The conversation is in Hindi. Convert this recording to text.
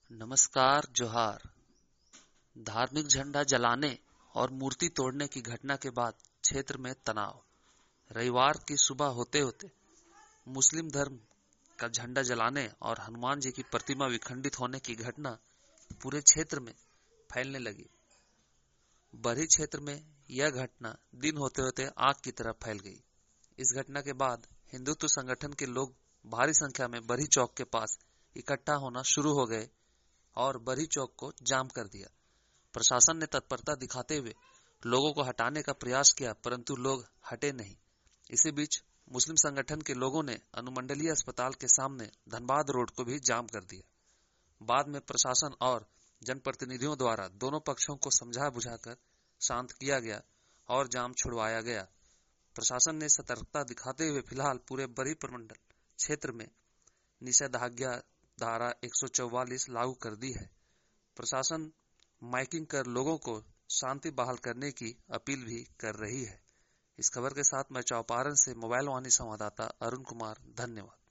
नमस्कार जोहार। धार्मिक झंडा जलाने और मूर्ति तोड़ने की घटना के बाद क्षेत्र में तनाव। रविवार की सुबह होते होते मुस्लिम धर्म का झंडा जलाने और हनुमान जी की प्रतिमा विखंडित होने की घटना पूरे क्षेत्र में फैलने लगी। बरही क्षेत्र में यह घटना दिन होते होते आग की तरह फैल गई। इस घटना के बाद हिंदुत्व संगठन के लोग भारी संख्या में बरही चौक के पास इकट्ठा होना शुरू हो गए और बरही चौक को जाम कर दिया। प्रशासन ने तत्परता दिखाते हुए लोगों को हटाने का प्रयास किया, परंतु लोग हटे नहीं। इसी बीच मुस्लिम संगठन के लोगों ने अनुमंडलीय अस्पताल के सामने धनबाद रोड को भी जाम कर दिया। बाद में प्रशासन और जनप्रतिनिधियों द्वारा दोनों पक्षों को समझा बुझाकर शांत किया गया और जाम छुड़वाया गया। प्रशासन ने सतर्कता दिखाते हुए फिलहाल पूरे बरही प्रमंडल क्षेत्र में निषेधाज्ञा धारा 144 लागू कर दी है। प्रशासन माइकिंग कर लोगों को शांति बहाल करने की अपील भी कर रही है। इस खबर के साथ मैं चौपारण से मोबाइल वाणी संवाददाता अरुण कुमार, धन्यवाद।